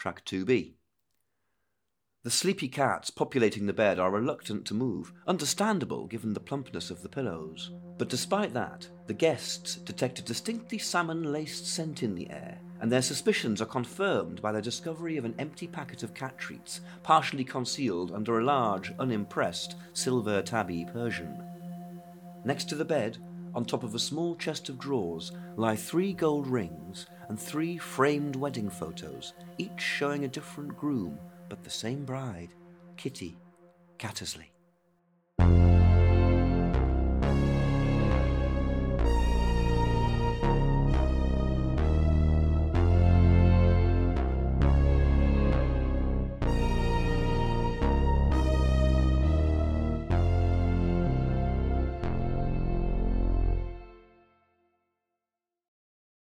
track 2B. The sleepy cats populating the bed are reluctant to move, understandable given the plumpness of the pillows. But despite that, the guests detect a distinctly salmon-laced scent in the air, and their suspicions are confirmed by the discovery of an empty packet of cat treats, partially concealed under a large, unimpressed, silver tabby Persian. Next to the bed, on top of a small chest of drawers, lie 3 gold rings and 3 framed wedding photos, each showing a different groom, but the same bride, Kitty Cattersley.